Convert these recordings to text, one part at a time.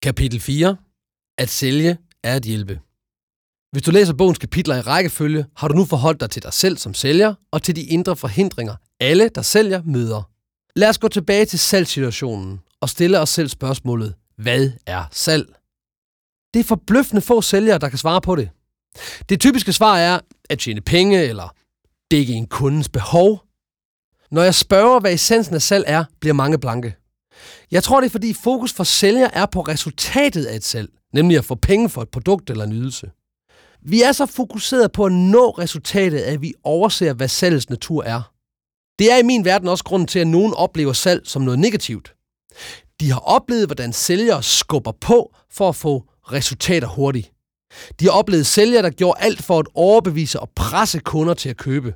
Kapitel 4. At sælge er at hjælpe. Hvis du læser bogens kapitler i rækkefølge, har du nu forholdt dig til dig selv som sælger og til de indre forhindringer, alle, der sælger, møder. Lad os gå tilbage til salgssituationen og stille os selv spørgsmålet: hvad er salg? Det er forbløffende få sælgere, der kan svare på det. Det typiske svar er at tjene penge eller dække en kundens behov. Når jeg spørger, hvad essensen af salg er, bliver mange blanke. Jeg tror, det er fordi fokus for sælger er på resultatet af et salg, nemlig at få penge for et produkt eller en ydelse. Vi er så fokuseret på at nå resultatet, at vi overser, hvad salgets natur er. Det er i min verden også grunden til, at nogen oplever salg som noget negativt. De har oplevet, hvordan sælgere skubber på for at få resultater hurtigt. De har oplevet sælgere, der gjorde alt for at overbevise og presse kunder til at købe.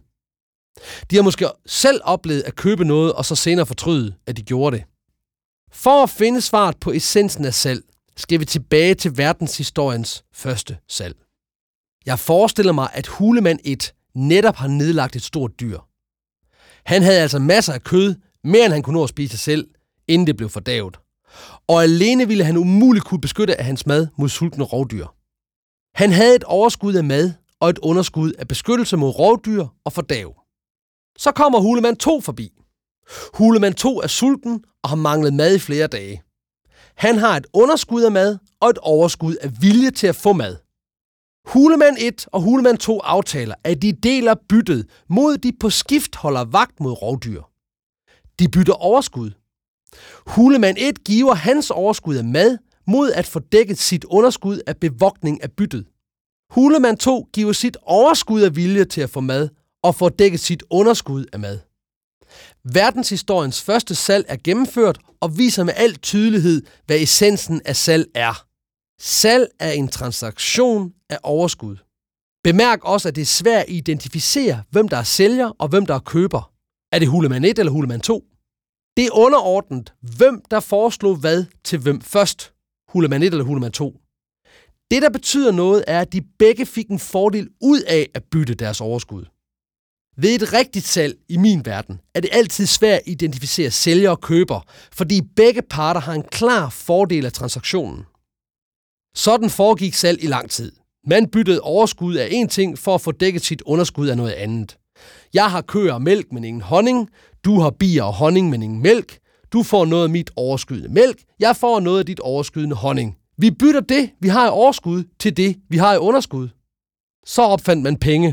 De har måske selv oplevet at købe noget, og så senere fortryde, at de gjorde det. For at finde svaret på essensen af salg, skal vi tilbage til verdenshistoriens første salg. Jeg forestiller mig, at Hulemand 1 netop har nedlagt et stort dyr. Han havde altså masser af kød, mere end han kunne nå at spise selv, inden det blev fordavet. Og alene ville han umuligt kunne beskytte af hans mad mod sultne rovdyr. Han havde et overskud af mad og et underskud af beskyttelse mod rovdyr og fordav. Så kommer Hulemand 2 forbi. Hulemand 2 er sulten og har manglet mad i flere dage. Han har et underskud af mad og et overskud af vilje til at få mad. Hulemand 1 og Hulemand 2 aftaler, at de deler byttet mod de på skift holder vagt mod rovdyr. De bytter overskud. Hulemand 1 giver hans overskud af mad mod at få dækket sit underskud af bevogtning af byttet. Hulemand 2 giver sit overskud af vilje til at få mad og får dækket sit underskud af mad. Verdenshistoriens første salg er gennemført og viser med al tydelighed, hvad essensen af salg er. Salg er en transaktion af overskud. Bemærk også, at det er svært at identificere, hvem der er sælger og hvem der er køber. Er det Hulemand 1 eller Hulemand 2? Det er underordnet, hvem der foreslog hvad til hvem først. Hulemand 1 eller Hulemand 2. Det, der betyder noget, er, at de begge fik en fordel ud af at bytte deres overskud. Ved et rigtigt salg i min verden er det altid svært at identificere sælger og køber, fordi begge parter har en klar fordel af transaktionen. Sådan foregik salg i lang tid. Man byttede overskud af en ting for at få dækket sit underskud af noget andet. Jeg har køer og mælk, men ingen honning. Du har bier og honning, men ingen mælk. Du får noget af mit overskydende mælk. Jeg får noget af dit overskydende honning. Vi bytter det, vi har i overskud, til det, vi har i underskud. Så opfandt man penge.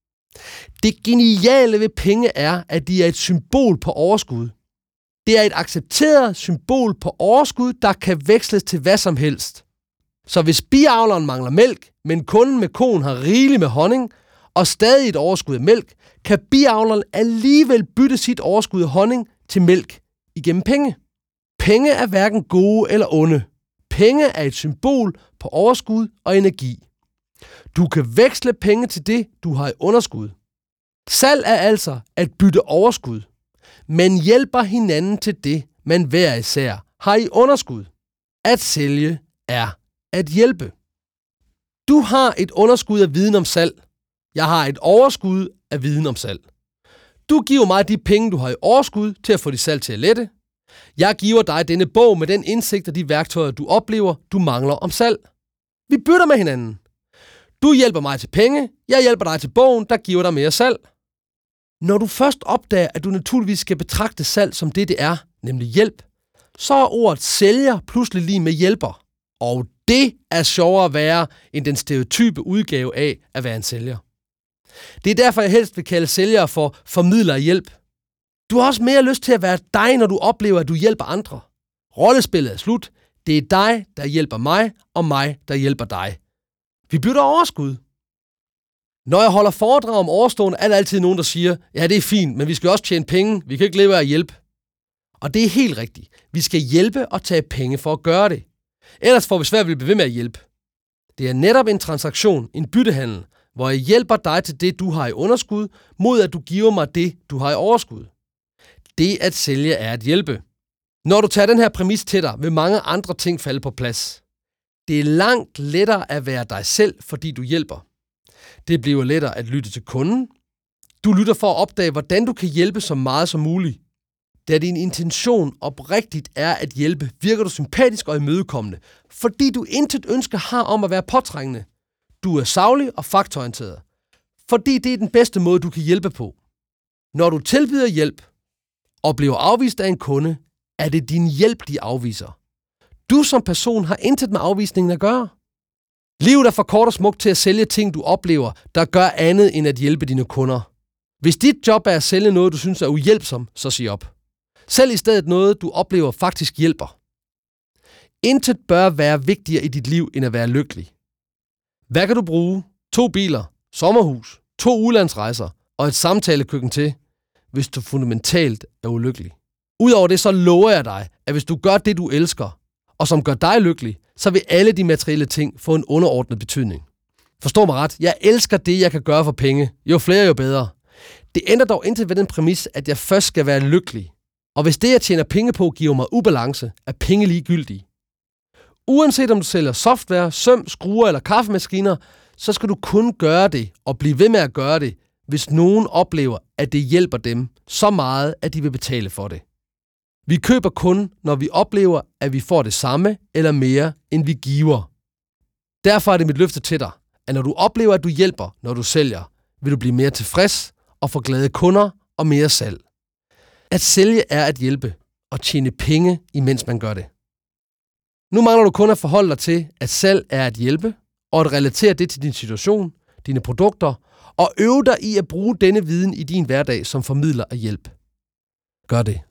Det geniale ved penge er, at de er et symbol på overskud. Det er et accepteret symbol på overskud, der kan veksles til hvad som helst. Så hvis biavleren mangler mælk, men kunden med koen har rigeligt med honning og stadig et overskud af mælk, kan biavleren alligevel bytte sit overskud af honning til mælk igennem penge. Penge er hverken gode eller onde. Penge er et symbol på overskud og energi. Du kan veksle penge til det, du har i underskud. Salg er altså at bytte overskud. Man hjælper hinanden til det, man hver især har i underskud. At sælge er at hjælpe. Du har et underskud af viden om salg. Jeg har et overskud af viden om salg. Du giver mig de penge, du har i overskud, til at få dit salg til at lette. Jeg giver dig denne bog med den indsigt og de værktøjer, du oplever, du mangler om salg. Vi bytter med hinanden. Du hjælper mig til penge, jeg hjælper dig til bogen, der giver dig mere salg. Når du først opdager, at du naturligvis skal betragte salg som det er, nemlig hjælp, så er ordet sælger pludselig lige med hjælper. Og det er sjovere at være end den stereotype udgave af at være en sælger. Det er derfor, jeg helst vil kalde sælgere for formidler af hjælp. Du har også mere lyst til at være dig, når du oplever, at du hjælper andre. Rollespillet er slut. Det er dig, der hjælper mig, og mig, der hjælper dig. Vi bytter overskud. Når jeg holder foredrag om overstående, er der altid nogen, der siger, ja, det er fint, men vi skal også tjene penge. Vi kan ikke leve af at hjælpe. Og det er helt rigtigt. Vi skal hjælpe og tage penge for at gøre det. Ellers får vi svært ved at blive ved med at hjælpe. Det er netop en transaktion, en byttehandel, hvor jeg hjælper dig til det, du har i underskud, mod at du giver mig det, du har i overskud. Det at sælge er at hjælpe. Når du tager den her præmis til dig, vil mange andre ting falde på plads. Det er langt lettere at være dig selv, fordi du hjælper. Det bliver lettere at lytte til kunden. Du lytter for at opdage, hvordan du kan hjælpe så meget som muligt. Da din intention oprigtigt er at hjælpe, virker du sympatisk og imødekommende, fordi du intet ønske har om at være påtrængende. Du er saglig og faktorienteret, fordi det er den bedste måde, du kan hjælpe på. Når du tilbyder hjælp og bliver afvist af en kunde, er det din hjælp, de afviser. Du som person har intet med afvisningen at gøre. Livet er for kort og smukt til at sælge ting, du oplever, der gør andet end at hjælpe dine kunder. Hvis dit job er at sælge noget, du synes er uhjælpsom, så sig op. Sælg i stedet noget, du oplever faktisk hjælper. Intet bør være vigtigere i dit liv, end at være lykkelig. Hvad kan du bruge 2 biler, sommerhus, 2 udlandsrejser og et samtalekøkken til, hvis du fundamentalt er ulykkelig? Udover det, så lover jeg dig, at hvis du gør det, du elsker, og som gør dig lykkelig, så vil alle de materielle ting få en underordnet betydning. Forstå mig ret, jeg elsker det, jeg kan gøre for penge. Jo flere, jo bedre. Det ændrer dog intet ved den præmis, at jeg først skal være lykkelig. Og hvis det, jeg tjener penge på, giver mig ubalance, er penge ligegyldige. Uanset om du sælger software, søm, skruer eller kaffemaskiner, så skal du kun gøre det og blive ved med at gøre det, hvis nogen oplever, at det hjælper dem så meget, at de vil betale for det. Vi køber kun, når vi oplever, at vi får det samme eller mere, end vi giver. Derfor er det mit løfte til dig, at når du oplever, at du hjælper, når du sælger, vil du blive mere tilfreds og få glade kunder og mere salg. At sælge er at hjælpe og tjene penge, imens man gør det. Nu mangler du kun at forholde dig til, at salg er at hjælpe, og at relatere det til din situation, dine produkter, og øve dig i at bruge denne viden i din hverdag som formidler af hjælp. Gør det.